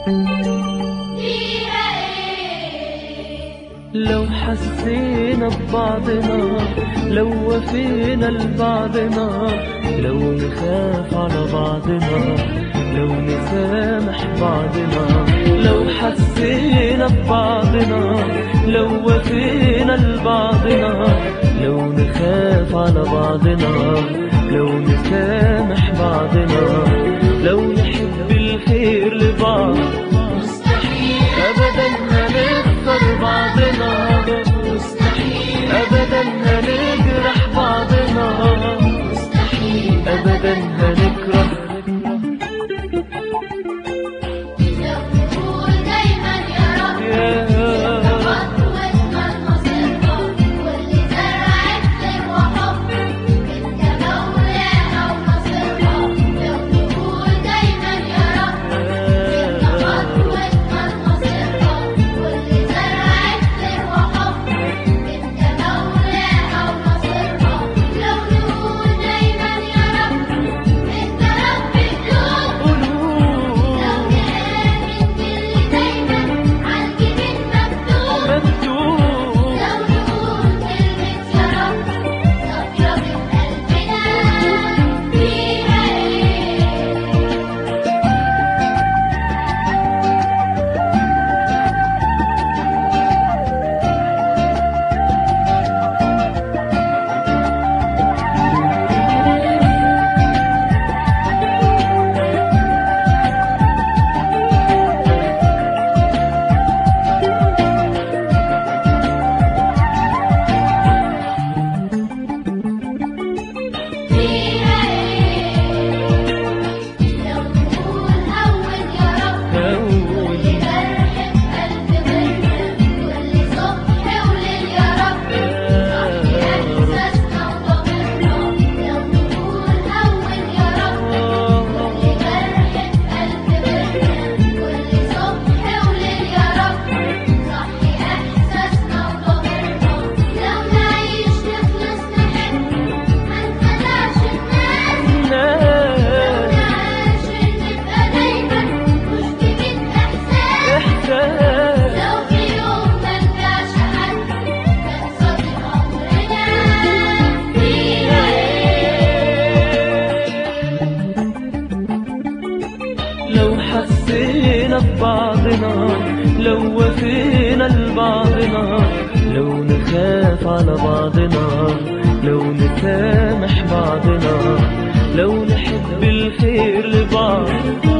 لو حسينا ببعضنا، لو وفينا لبعضنا، لو نخاف على بعضنا، لو نسامح بعضنا. لو حسينا ببعضنا، لو وفينا لبعضنا، لو نخاف على بعضنا، لو نسامح بعضنا، لو نحب الخير لبعض مستحيل أبدا هنخسر بعضنا، مستحيل أبدا هنجرح بعضنا، مستحيل أبدا هنكره. لو نقول دايما يا رب واضمن مصيرنا، واللي زرعت خير وحب انت مولانا ونصيرنا. لو نقول دايما يا رب واضمن مصيرنا، واللي زرعت خير وحب انت مولانا ونصيرنا. لو نقول دايما يا رب انت رب الكون، لو نآمن باللي دايما عالجبين مكتوب، لو نقول كلمة يا رب صافية من قلبنا فيها لو نقول هون يا رب كل جرح في قلب غيرنا، كل صبح وليل يا رب صحي إحساسنا وضميرنا. لو نقول هون يا رب كل جرح في قلب غيرنا، كل صبح وليل يا رب صحي إحساسنا وضميرنا. لو نعيش نخلص نحب ما نخدعش الناس، لو نعيش نبقى دايما مشتمين إحساس، لو في يوم منفعش حد كان صديق عمرنا فيها لو حسينا ببعضنا، لو وفينا لبعضنا، لو نخاف على بعضنا، لو نسامح بعضنا، لو نحب الخير لبعض